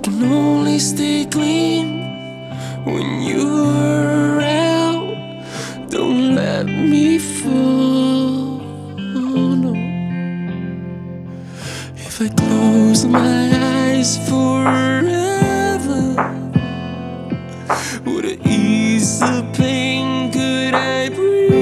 can only stay clean when you're around. Don't let me fall, no. If I close my eyes forever, would it ease the pain? Could I breathe?